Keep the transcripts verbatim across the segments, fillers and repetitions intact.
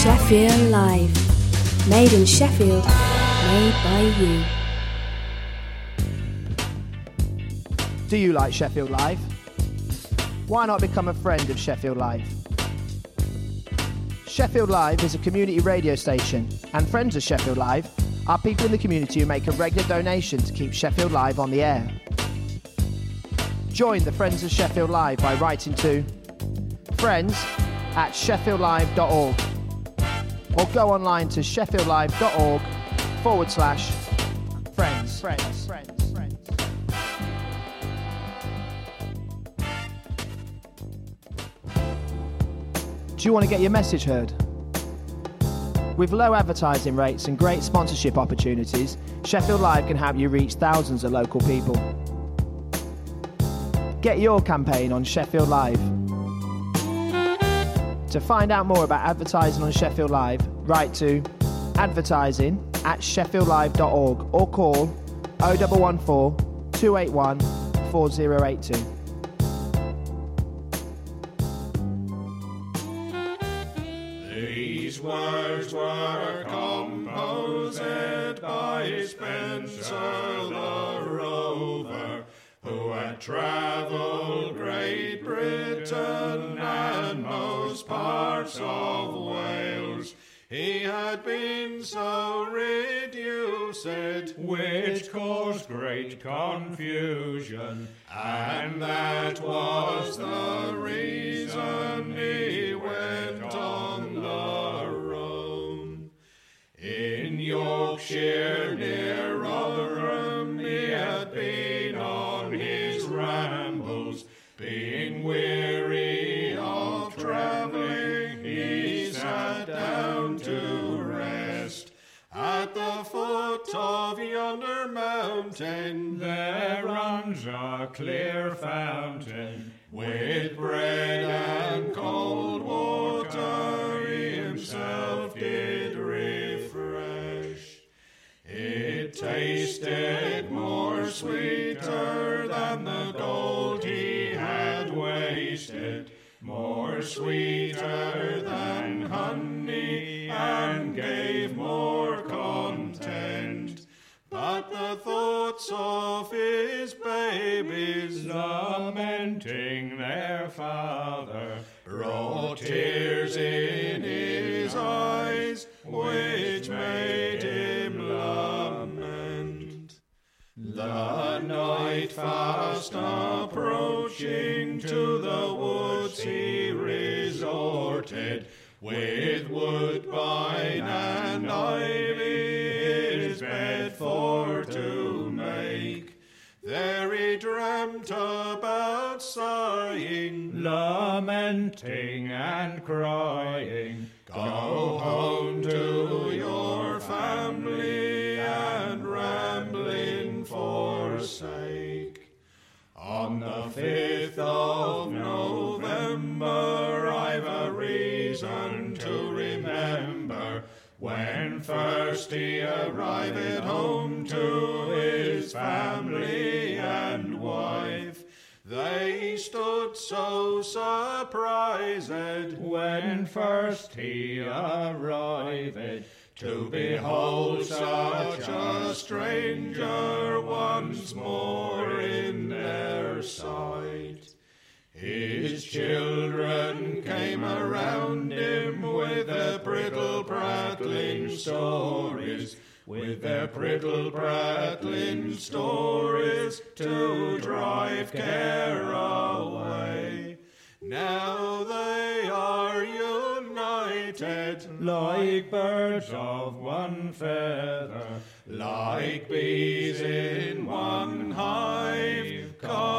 Sheffield Live. Made in Sheffield, made by you. Do you like Sheffield Live? Why not become a friend of Sheffield Live? Sheffield Live is a community radio station, and friends of Sheffield Live are people in the community who make a regular donation to keep Sheffield Live on the air. Join the Friends of Sheffield Live by writing to friends at sheffield live dot org or go online to sheffieldlive.org forward slash friends. Friends. Friends. Friends. Do you want to get your message heard? With low advertising rates and great sponsorship opportunities, Sheffield Live can help you reach thousands of local people. Get your campaign on Sheffield Live. To find out more about advertising on Sheffield Live, write to advertising at sheffield live dot org or call oh one one four, two eight one, four oh eight two. These words were composed by Spencer the Rover, who had travelled Great Britain and most parts of Wales. He had been so reduced, which caused great confusion, and that was the reason he went on the Rhone. In Yorkshire near Rotherham he had been on his rambles, being weary of travelling, he sat down to rest. At the foot of yonder mountain there runs a clear fountain, with bread and cold water he himself did refresh. It tasted more sweeter than the gold he had wasted, more sweeter than honey, and gave more content. But the thoughts of his babies, lamenting their father, brought tears in his eyes, which made him lament. The night fast approaching, to the woods he resorted, with woodbine and ivy his bed for to make. There he dreamt about sighing, lamenting and crying, "Go home to your family and rambling forsake." On the fifth of November I've a reason to remember, when first he arrived home to his family and wife. They stood so surprised when first he arrived, to behold such a stranger once more in their sight. His children came around him with their prittle prattling stories, with their prittle prattling stories, to drive care away. Now they are united, like birds of one feather, like bees in one hive,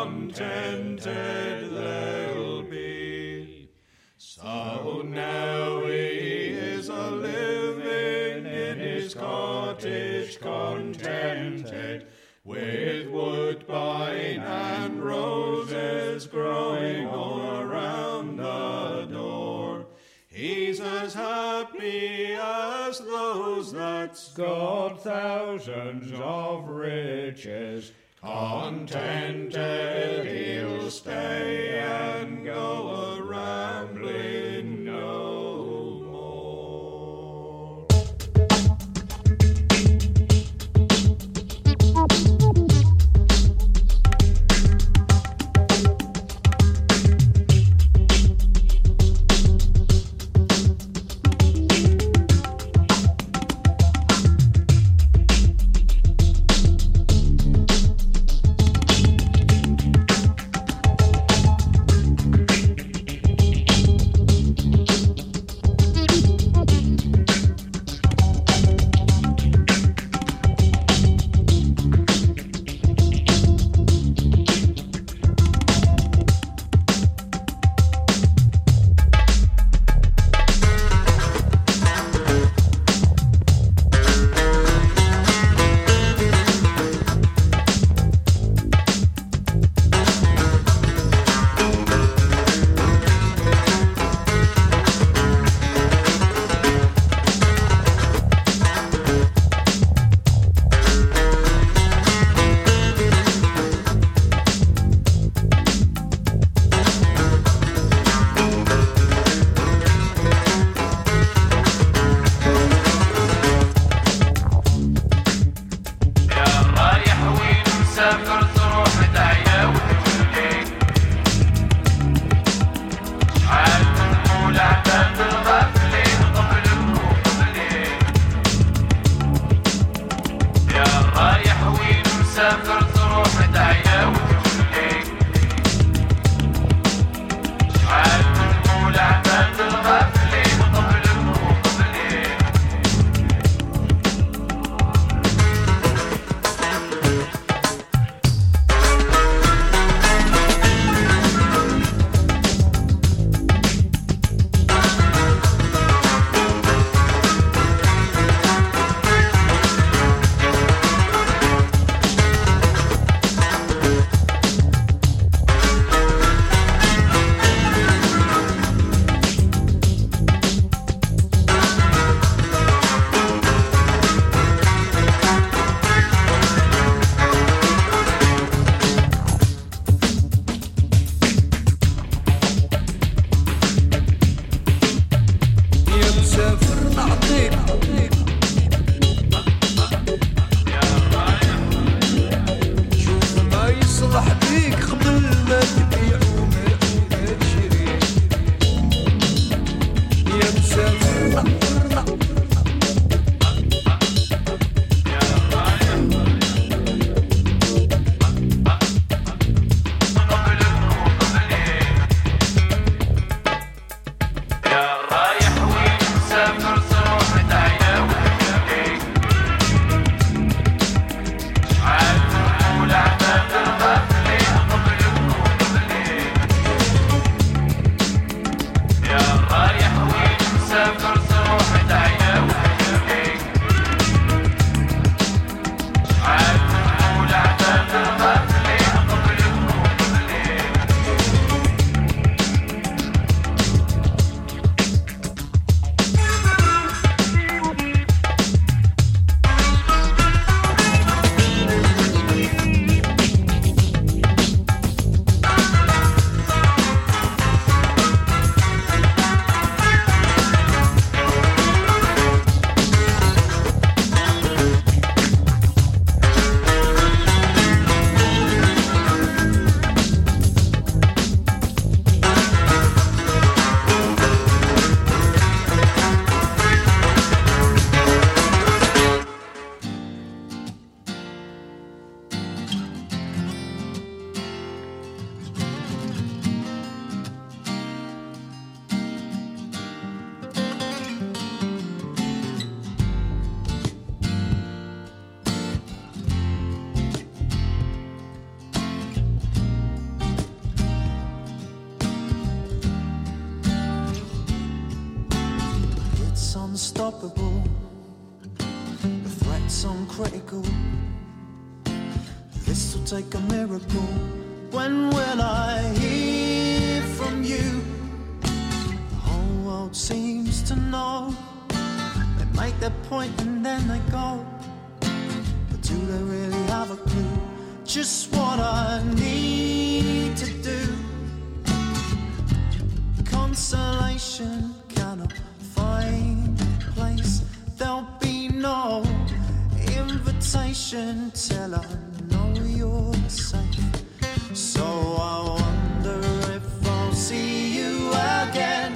contented they'll be. So now he is a living in his cottage contented, with woodbine and roses growing all around the door. He's as happy as those that's got thousands of riches. Contented he'll stay and go a-rambling no more. يا مسافر نعطيك شوف ما يصلح بيك قبل ما تبيع وما تشري يا مسافر نعطيك unstoppable, the threat's uncritical. This will take a miracle. When will I hear from you? The whole world seems to know. They make their point and then they go. But do they really have a clue? Just what I need to do. Consolation cannot find place. There'll be no invitation till I know you're safe. So I wonder if I'll see you again.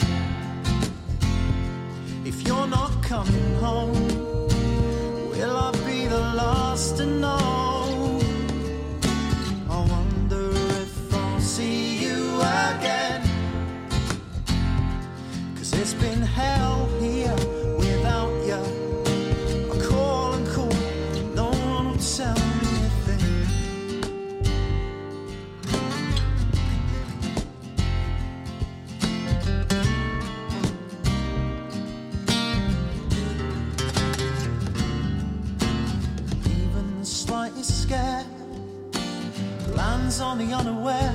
If you're not coming home, will I be the last to know? I wonder if I'll see you again. 'Cause it's been hell here without you. I call and call, no one will tell me a thing. Even the slightest scare lands on the unaware.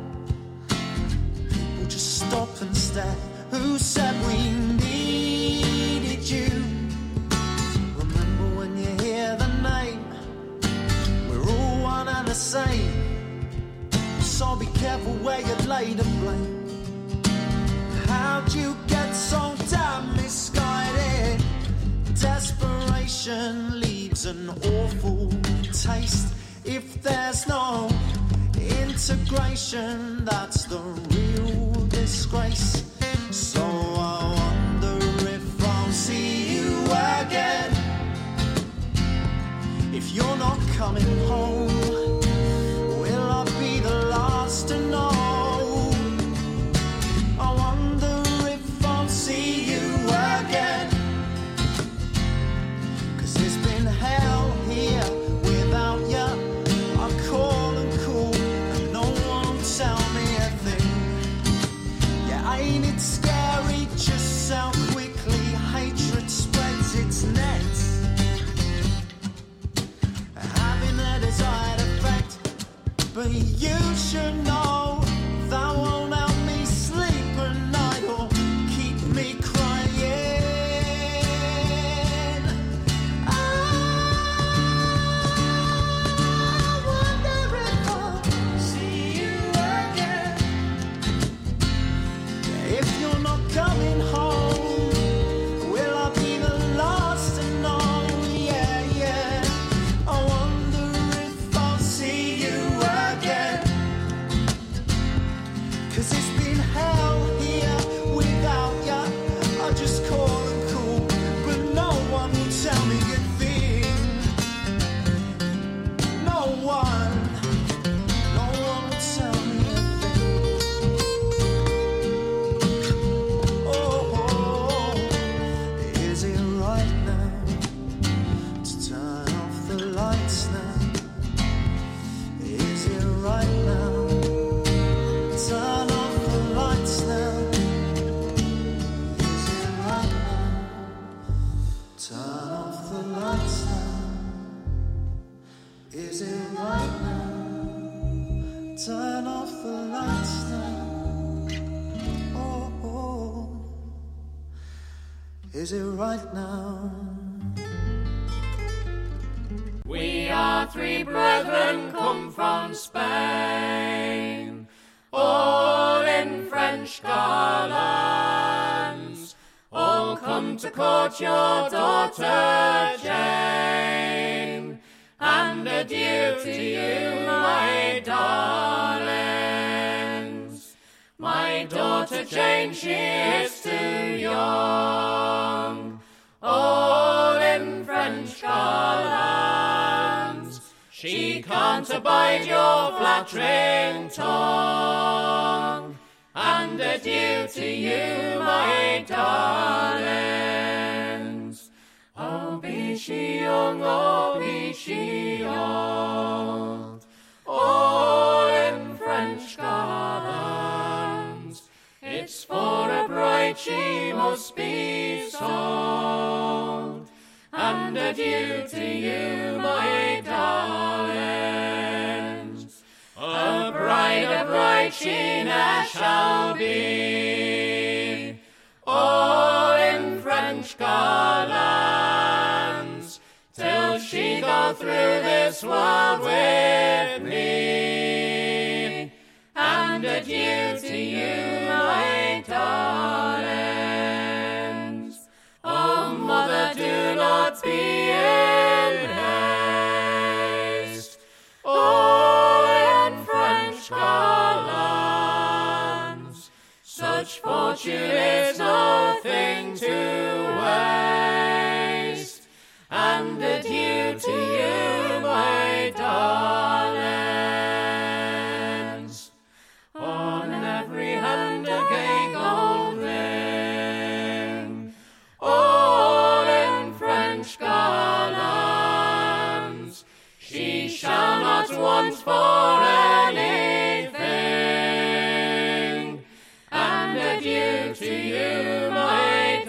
People just stop and stare. Who said we needed you? Remember when you hear the name, we're all one and the same. So be careful where you lay the blame. How'd you get so damn misguided? Desperation leaves an awful taste. If there's no integration, that's the real disgrace. So I wonder if I'll see you again. If you're not coming home, will I be the last to know? I wonder if I'll see you again. 'Cause it's been hell here without you. I call and call and no one will tell me a thing. Yeah, ain't it scary just how quickly hatred spreads its net? Having had lights now. Is it right now? Turn off the lights now. Oh, oh. Is it right now? We are three brethren come from Spain, all in French garlands, all come to court your daughter Jane, and adieu to you, my darlings. My daughter Jane, she is too young, all in French garlands. She can't abide your flattering tongue, and adieu to you, my darlings. Oh, be she young, oh, be she old, all in French garlands. It's for a bride she must be sold, and adieu to you, my darlings. A bride, a bride she ne'er shall be, all in French garlands, till she go through this world with me, and adieu to you, my darlings. Oh, mother, do not be in haste, all in French garlands. Such fortune is no thing to waste, and adieu to you, my darlings. On every hand a gay gold ring, all in French garlands. She shall not want for anything, and adieu to you, my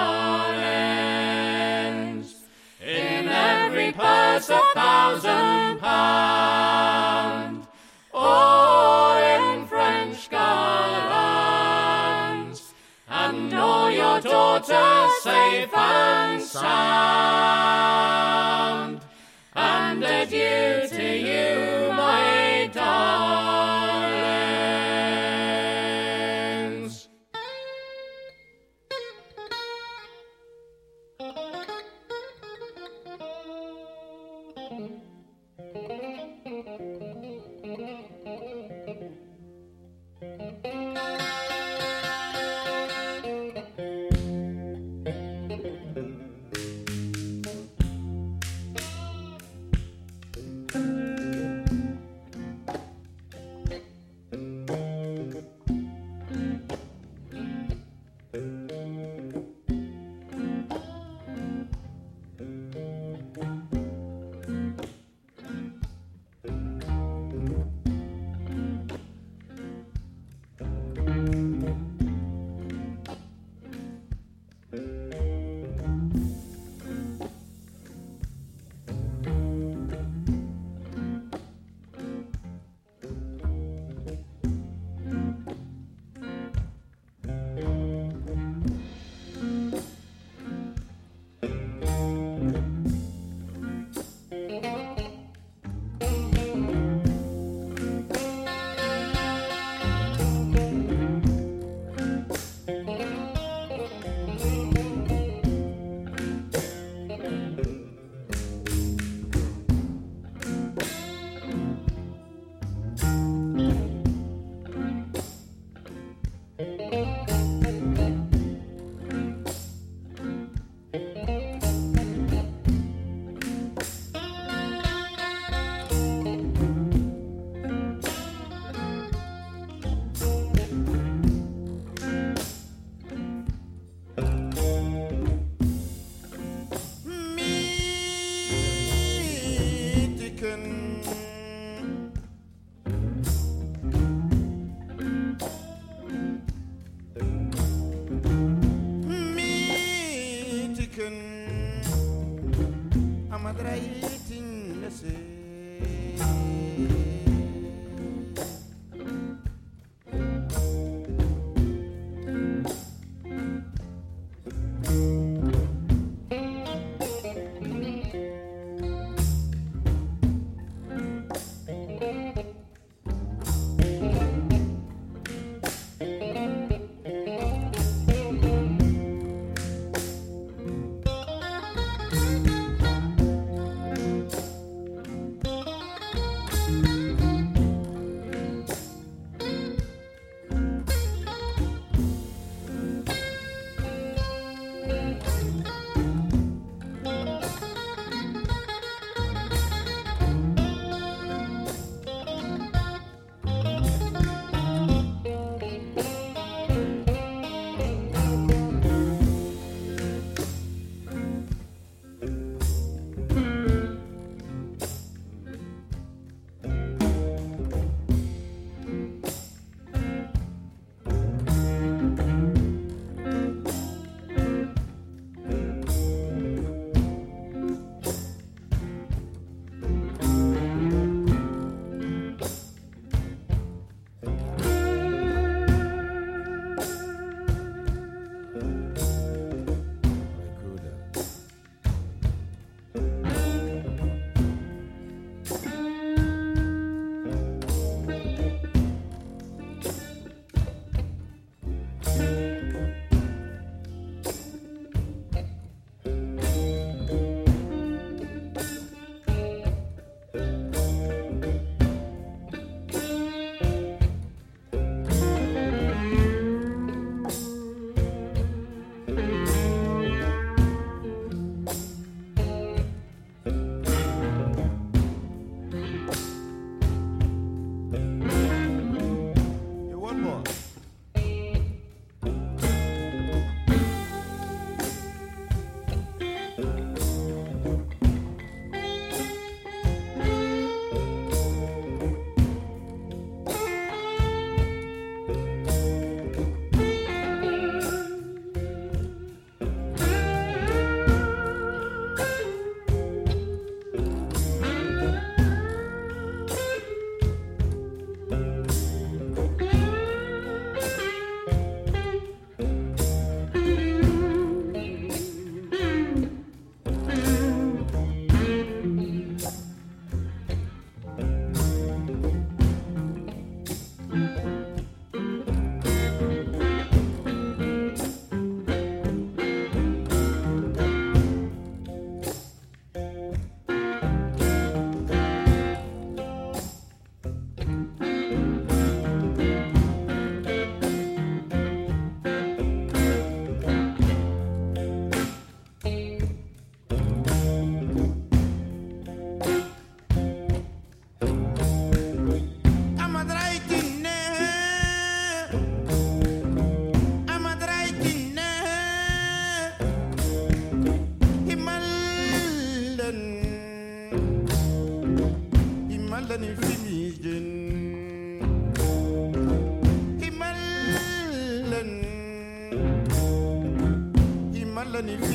darlings. In every purse a thousand pound, all in French garlands, and all your daughters safe and sound, and adieu to you, my darlings.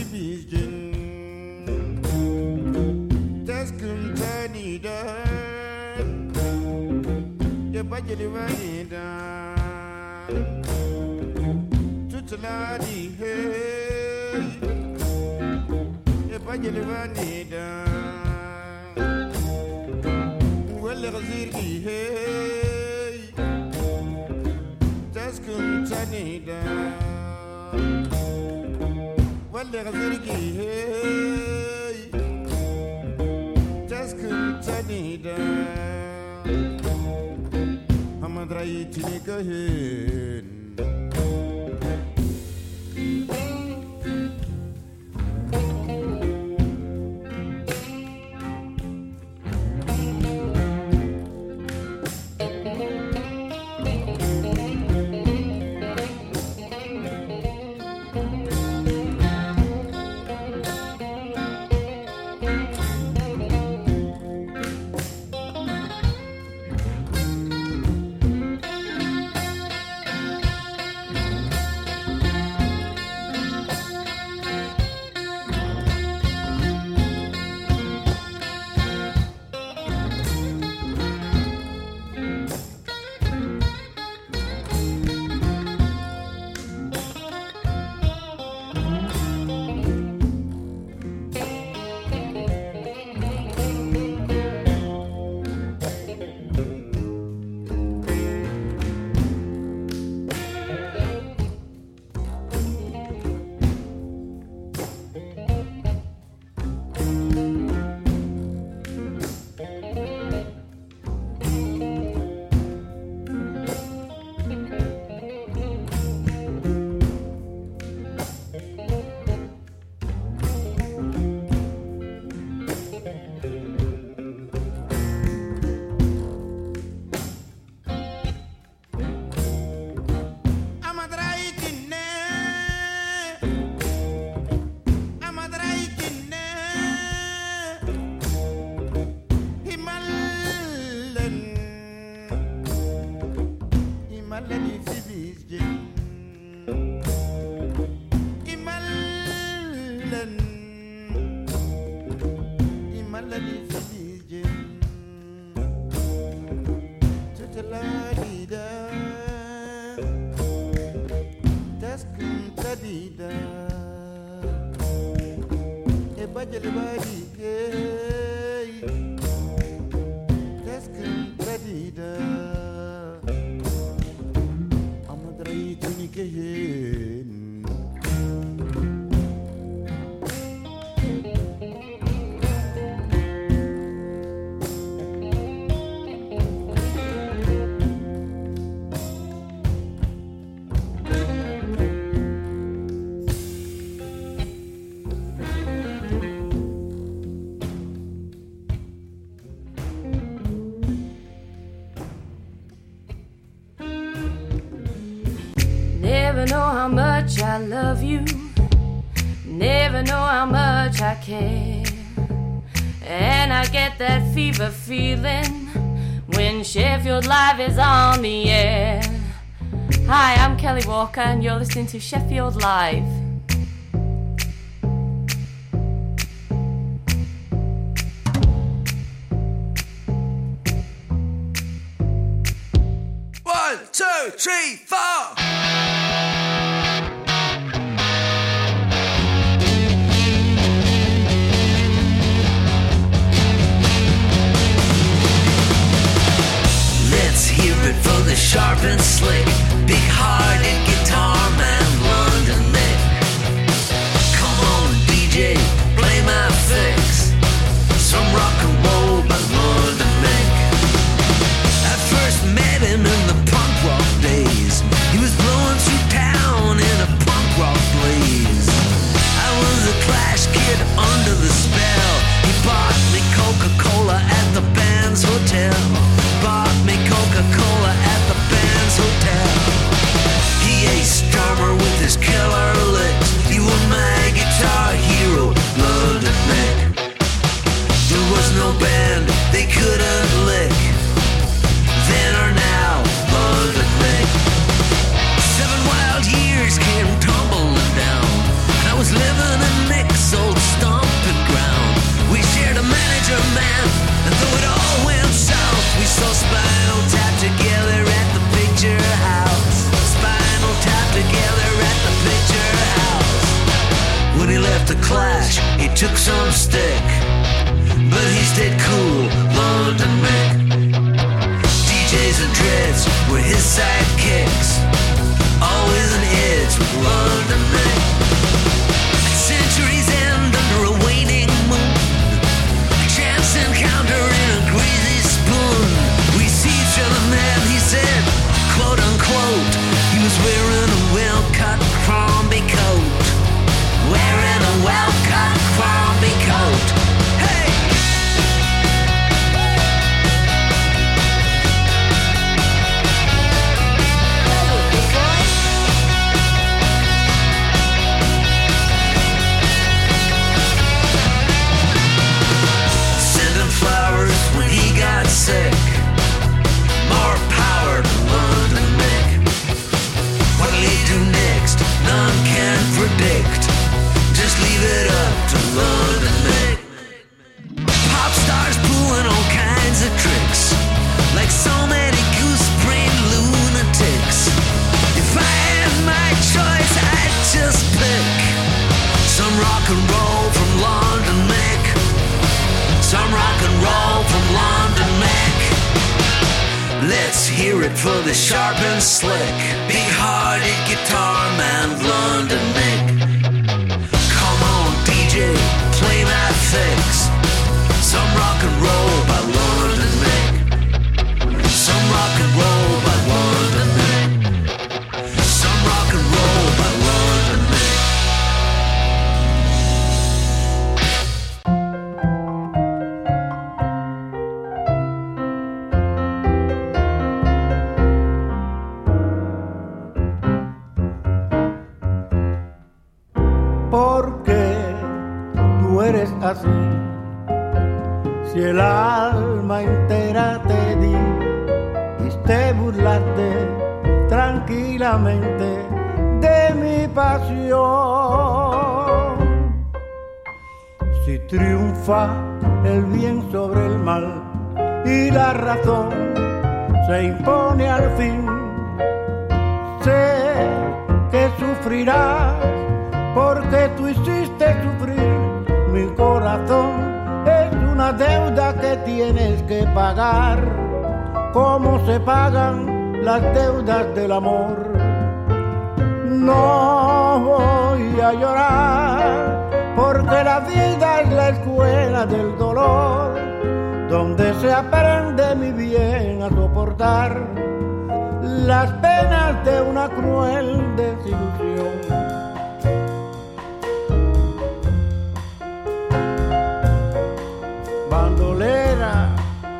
fibijin taskun tanida ya bajali vanida tutladi hey ya bajali vanida wala gazirgi hey taskun tanida wala gazirgi hey taskun tanida hamad raytini kahin Never know how much I love you, never know how much I care. And I get that fever feeling when Sheffield Live is on the air. Hi, I'm Kelly Walker and you're listening to Sheffield Live. One, two, three, four. Let's hear it from the sharp and slick, big-hearted guitar man, London Mick. Come on, D J, play my fix. Some rock and roll by London Mick. I first met him in the punk rock days. He was blowing through town in a punk rock blaze. I was a Clash kid under the spell. He bought me Coca-Cola at the band's hotel. Bought me Coca-Cola at the band's hotel. He aced drummer with his killer licks. He was my guitar hero, London Mick. There was no band they couldn't lick. Then or now, London Mick. Seven wild years came tumbling down. I was living in Mick When he left the Clash, he took some stick, but he stayed cool, London Mick. D Js and dreads were his sidekicks, always in hits with London Mick. At century's end under a waning moon, a chance encounter in a greasy spoon. We see each other, man, he said, quote unquote. He was wearing a well-cut Crombie coat, wearing a well-cut Crombie coat. Hey! Sending flowers when he got sick, more power to London Mick. What'll he do next? None can predict. Just leave it up to London Mick. Pop stars pulling all kinds of tricks, like so many goose-brained lunatics. If I had my choice, I'd just pick some rock and roll from London Mick, some rock and roll from London Mick. Let's hear it for the sharp and slick, big-hearted guitar man London Mick. Come on, D J, play my fix. Some rock and roll by London Mick. Some rock and roll by London Mick. Some rock and roll by London Mick. ¿Por qué tú eres así? Si el alma entera te di y te burlaste tranquilamente de mi pasión. Si triunfa el bien sobre el mal y la razón se impone al fin, sé que sufrirás porque tú hiciste sufrir mi corazón. Es una deuda que tienes que pagar, como se pagan las deudas del amor. No voy a llorar, porque la vida es la escuela del dolor, donde se aprende mi bien a soportar las penas de una cruel desilusión. Bandolera,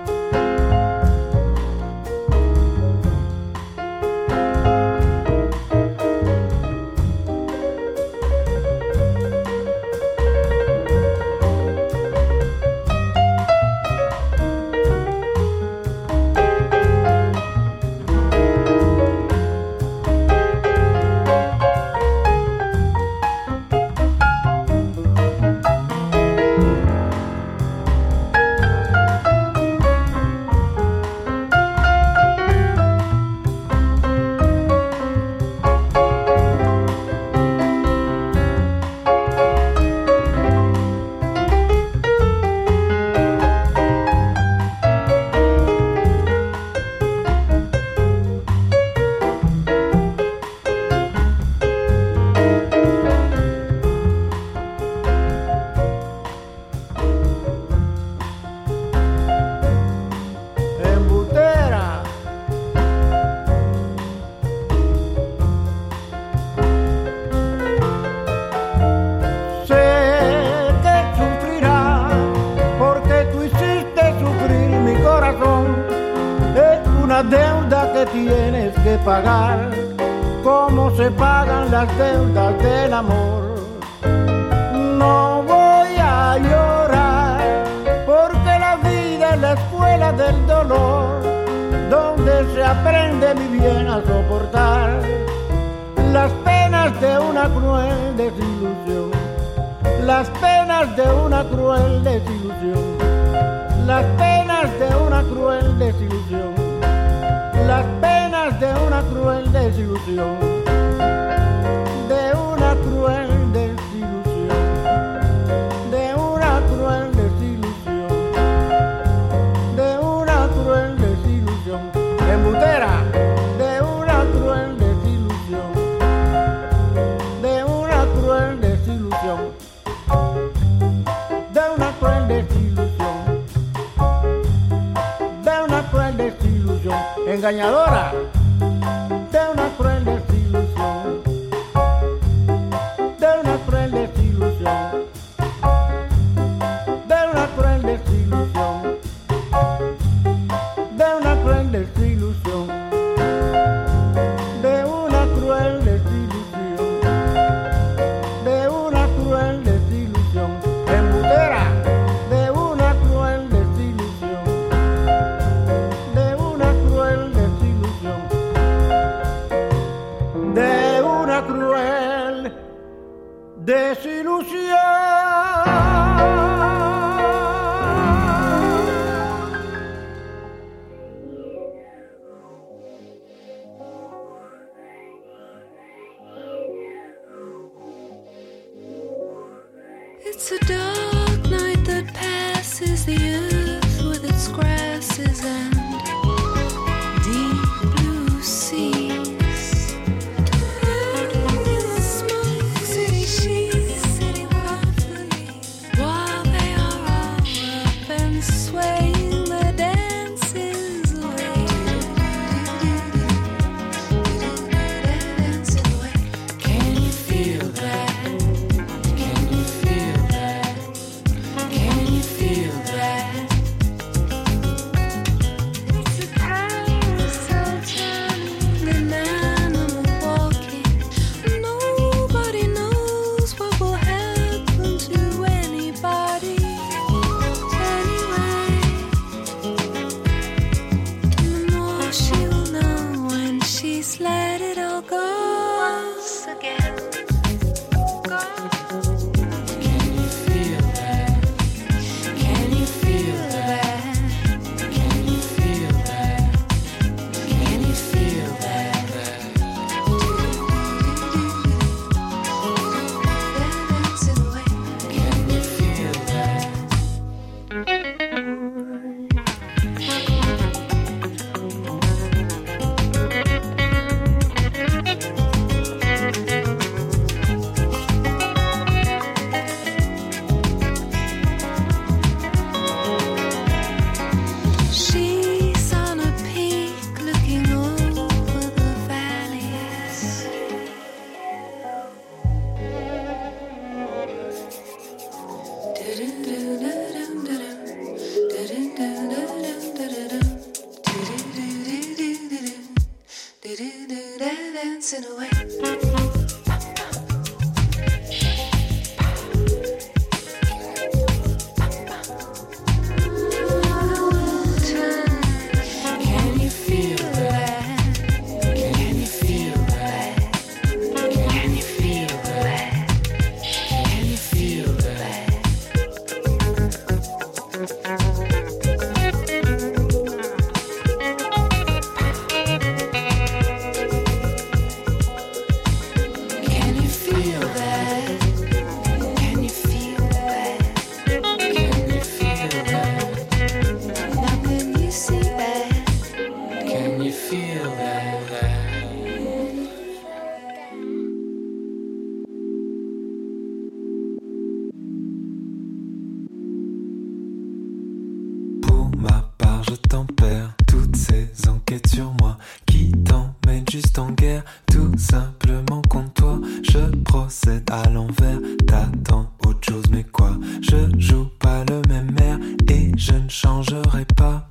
deuda que tienes que pagar, como se pagan las deudas del amor. No voy a llorar, porque la vida es la escuela del dolor, donde se aprende mi bien a soportar las penas de una cruel desilusión, las penas de una cruel desilusión, las penas de una cruel desilusión, las penas de una cruel desilusión, de una cruel desilusión. engañadora de una cruel desilusión, de una cruel desilusión, de una cruel desilusión, de una cruel desilusión, de una cruel desilusión, de una cruel desilusión, embutera, de una cruel desilusión, de una cruel desilusión, de una cruel desilusión. It's a dark night that passes the earth with its grasses and deep blue seas. Smoke city sheets sitting waffly while they are all up and swaying their dances away. Dancing away. Can you feel that? Can you feel that? Can you feel that? It's a carousel turning, an animal walking. Nobody knows what will happen to anybody. Anyway, the more she will know when she's let it all go. Once again, go. Can you feel that? Can you feel that? Can you feel that? Can you feel that? Dancing away. Can you feel that? She's on a peak looking over the valleys. Dancing away. Can you feel that? Can you feel that? Can you feel that? Can you feel that? Can you feel that? Can you feel that? Can you feel that? Now can you see that? Can you feel that? Pour ma part, je tempère toutes ces enquêtes sur moi qui t'emmènent juste en guerre, tout simplement contre toi. Je procède à l'envers, t'attends autre chose, mais quoi? Je joue pas le même air et je ne changerai pas.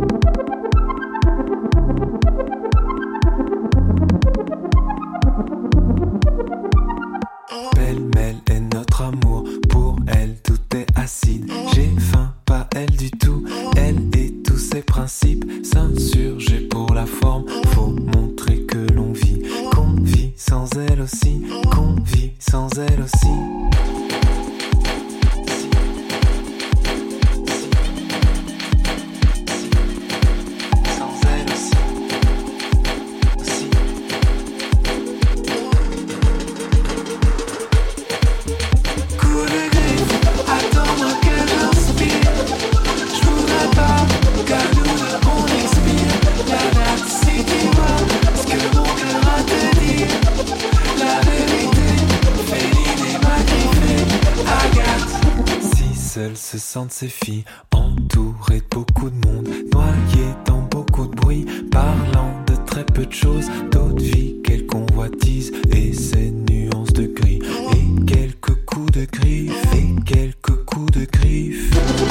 Pêle-mêle est notre amour, pour elle tout est acide. J'ai faim, pas elle du tout, elle et tous ses principes. S'insurger pour la forme, faut montrer que l'on vit, qu'on vit sans elle aussi, qu'on vit sans elle aussi. Sans elle aussi, aussi. Coup de griffe, attends-moi que j'inspire. Je voudrais pas qu'à nous deux on expire. La date c'est dis-moi ce que mon cœur a te dire. La vérité, féline et magnifique, Agathe. Si seules se sentent ces filles, entourées de beaucoup de monde, noyées dans beaucoup beaucoup de bruit, parlant de très peu de choses, d'autres vies qu'elle convoitise, et ses nuances de gris, et quelques coups de griffes, et quelques coups de griffes.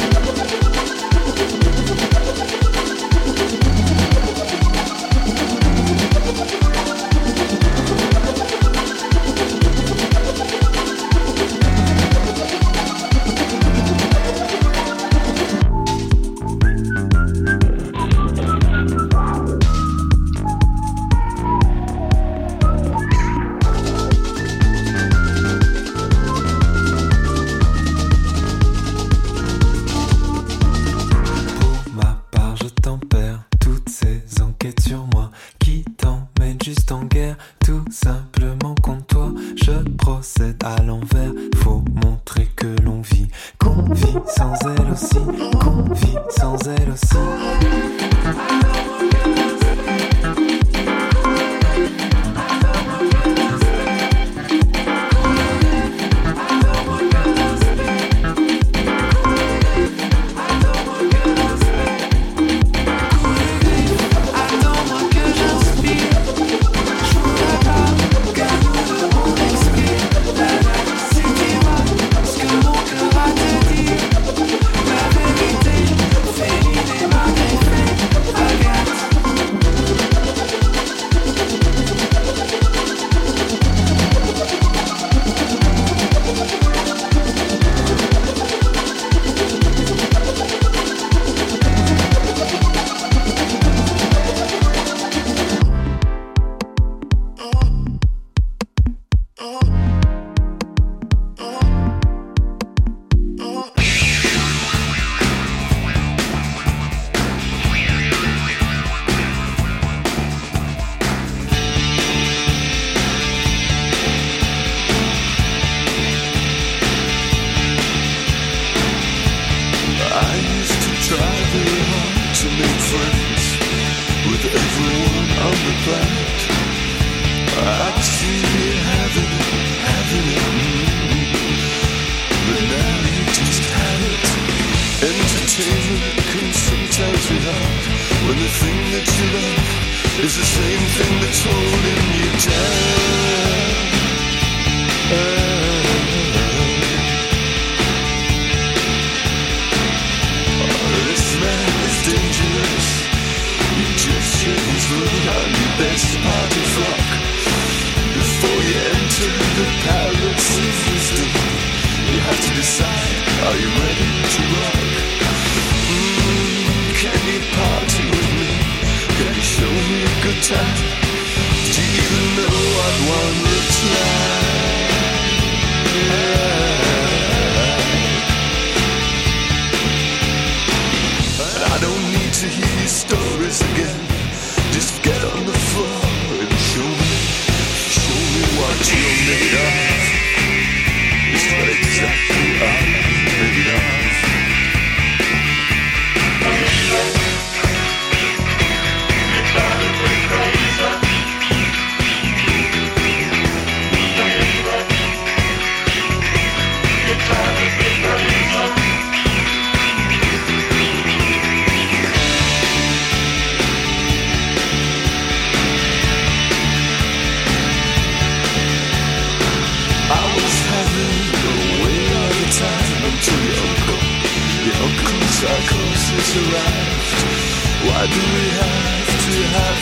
Psychosis arrived. Why do we have to have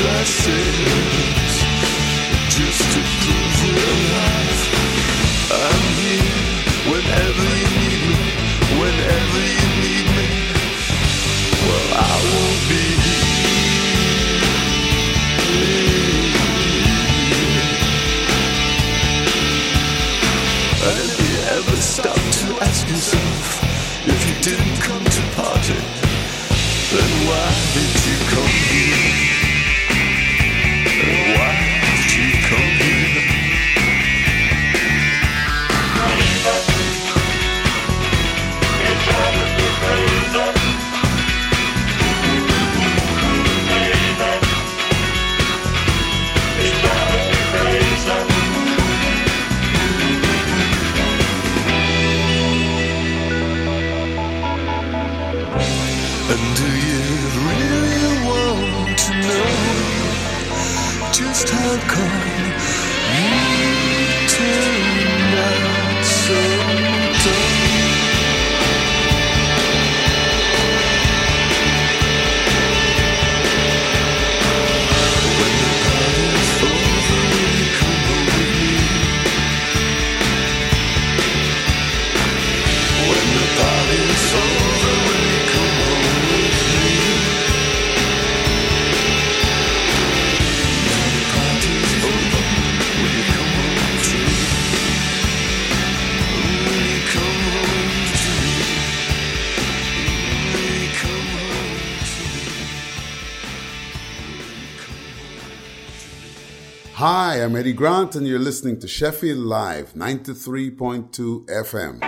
classes just to prove we're alive? I'm here whenever you need me, whenever you need me. Well, I won't be here. Have you ever stopped to ask yourself, if you didn't come to party, then why did you come here? And why did you come here? And do you really want just how come you turned out so dumb. Hi, I'm Eddie Grant, and you're listening to Sheffield Live, ninety-three point two F M.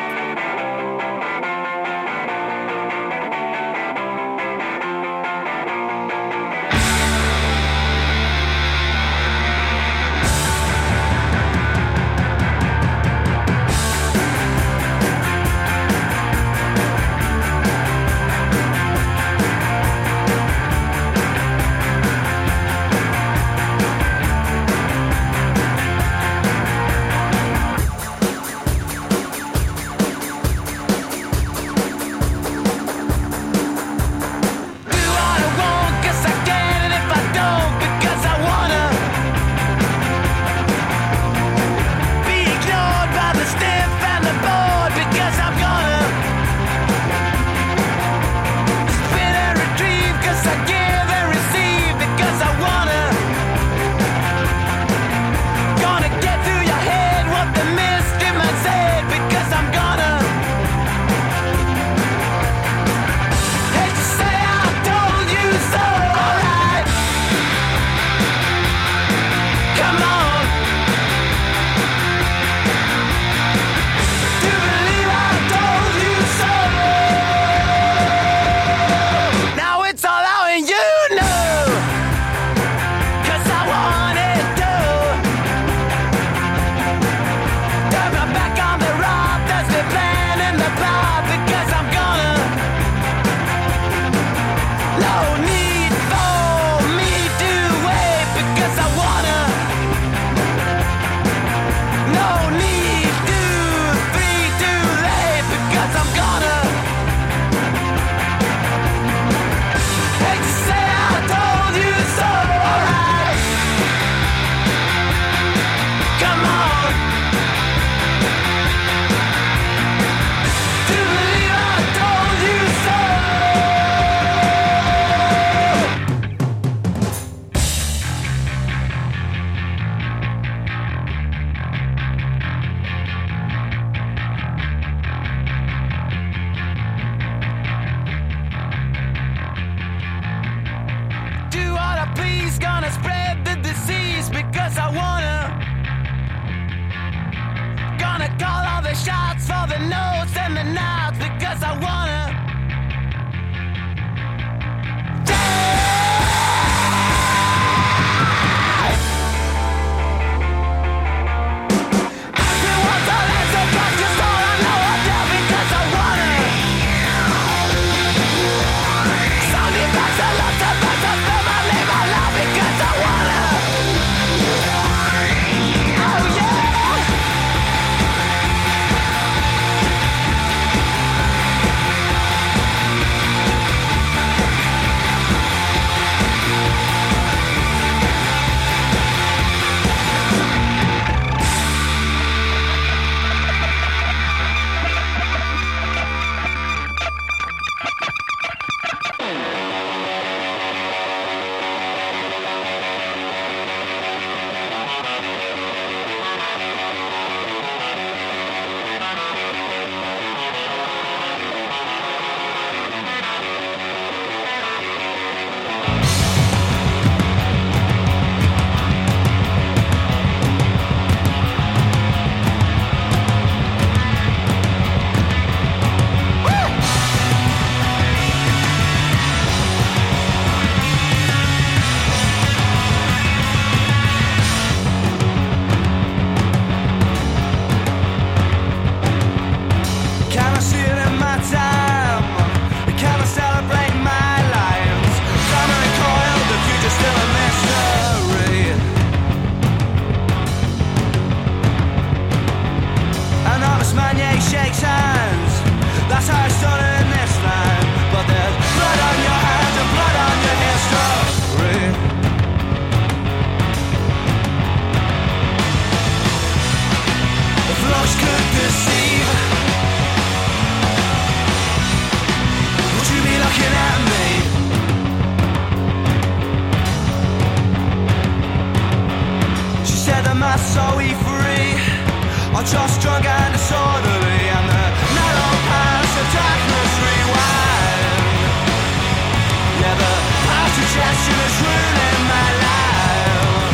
are just drunk and disorderly, and the narrow paths of darkness rewind. Yeah, the past suggestion is ruining my life.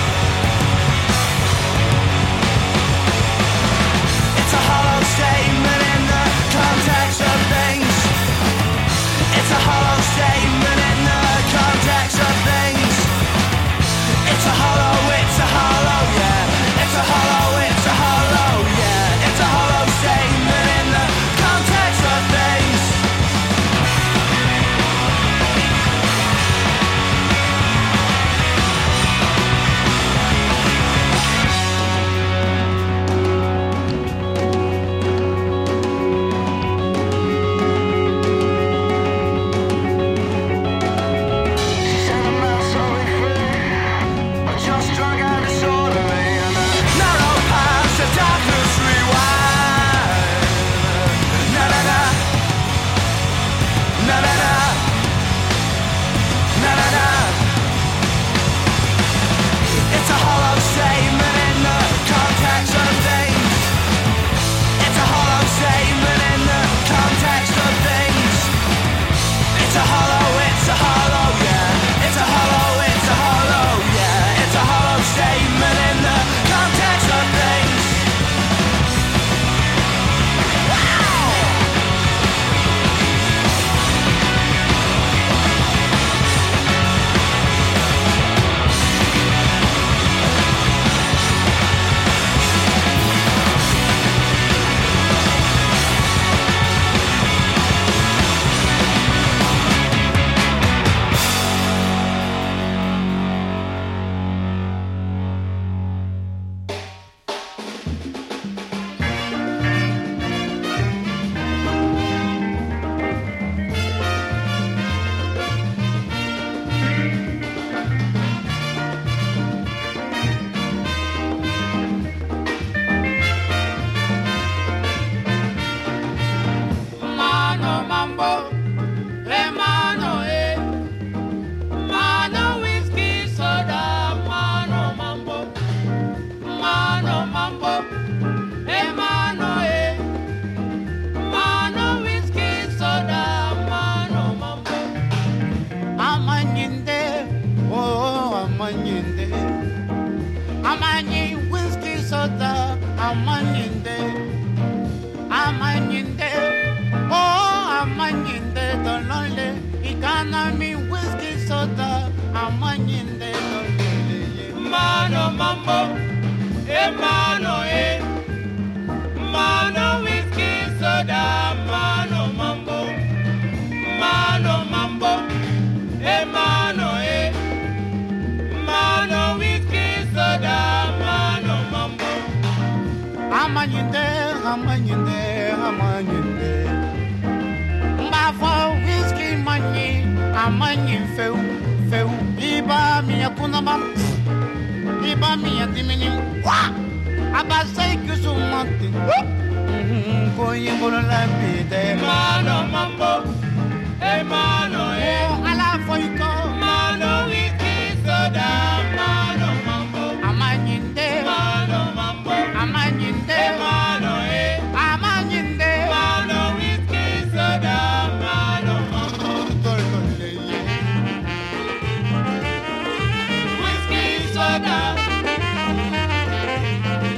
It's a hollow statement in the context of things. It's a hollow statement in the context of things. It's a hollow, it's a hollow, yeah. It's a hollow, it's a hollow, yeah. It's a hollow statement in the context of things.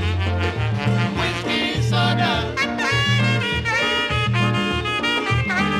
Whiskey soda.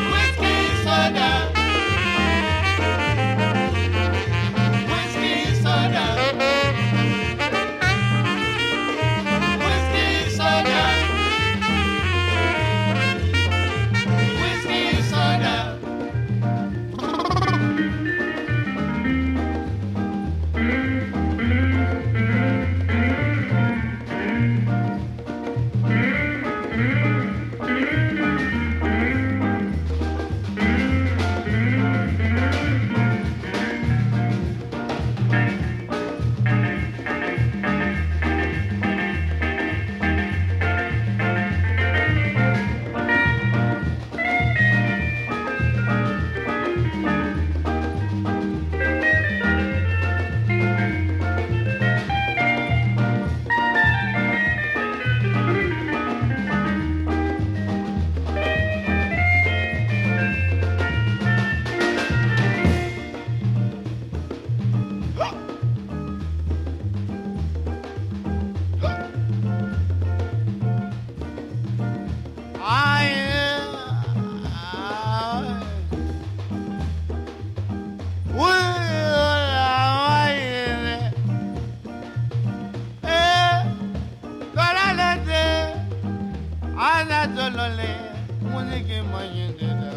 ke manyende da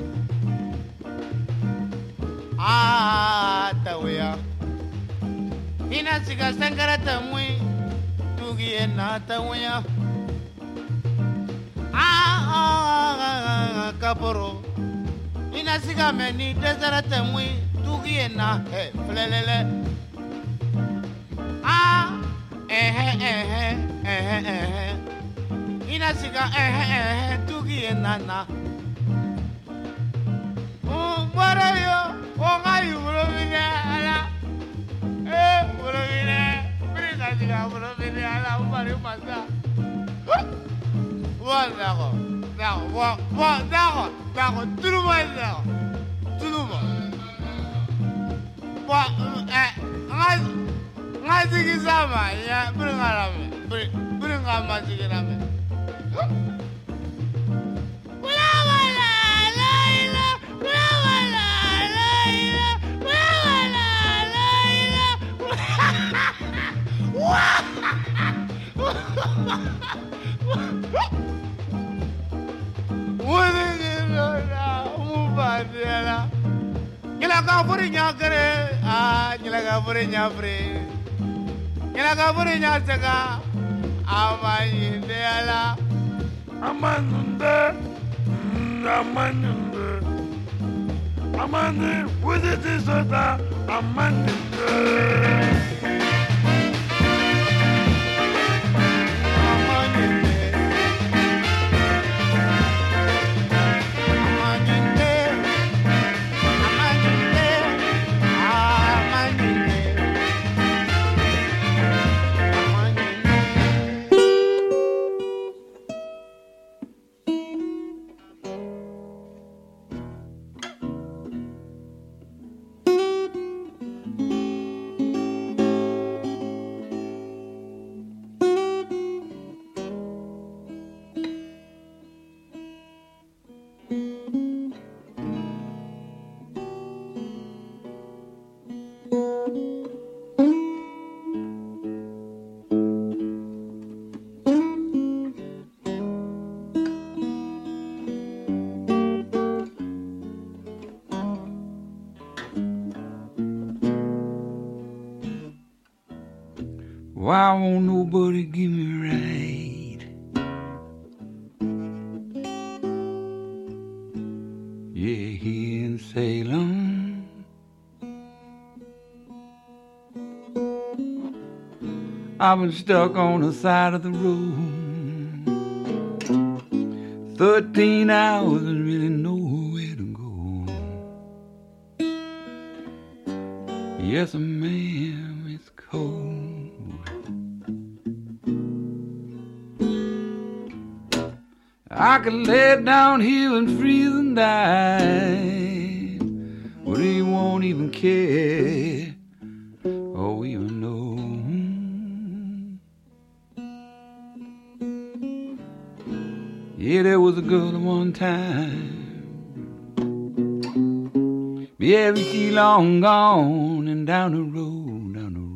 ah tawya ina siga sangara tamwi tugi na tawya ah kaporo ina siga meni desara tamwi tugi na he flelele ah eh eh eh eh eh ina siga eh eh tugi na na oh bara yo oh ngai bro bine ala eh bro bine bringa siga bro bine ala bari masa wa dago dago wa wa dago dago turuma dago turuma wa eh ngai ngai sigi sama ya bringa rame bringa ma sigi rame Nyala ka furi nyakere ah nyala ka furi nyafre nyala ka furi nyasaka amayinde ala amanunde amanunde amande wuziti sota amanunde Why won't nobody give me right? Yeah, here in Salem, I've been stuck on the side of the road thirteen hours and really nowhere to go. Yes, ma'am, it's cold. I could lay down here and freeze and die, but he won't even care or even know. Yeah, there was a girl at one time, yeah, but she long gone and down the road, down the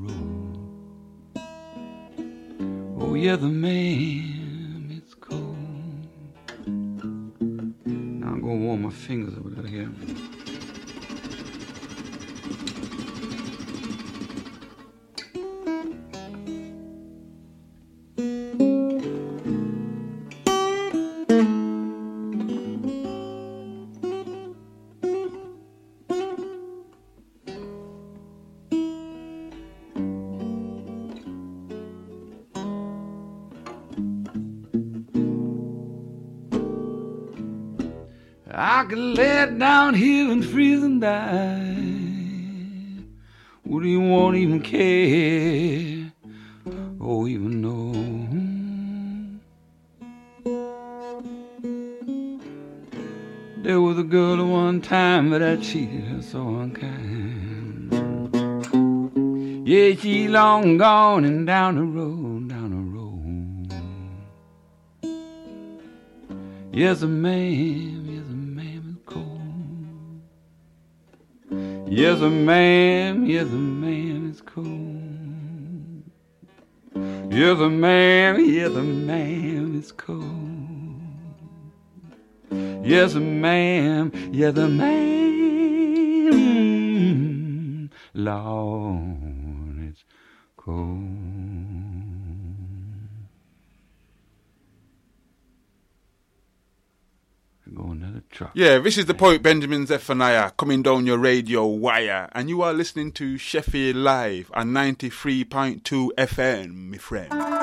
road. Oh, yeah, the man. I'm gonna warm my fingers over there here. I could lay down here and freeze and die. Would he won't even care or even know? There was a girl at one time, but I cheated her so unkind. Yeah, she long gone and down the road, down the road. Yes, a man. Yes, a man, yes, a man is cold. Yes, a man, yes, a man is cold. Yes, ma'am. Yeah, the man. Lord, it's cold. Go another truck. Yeah, this is the poet Benjamin Zephaniah coming down your radio wire, and you are listening to Sheffield Live on ninety-three point two F M, my friend.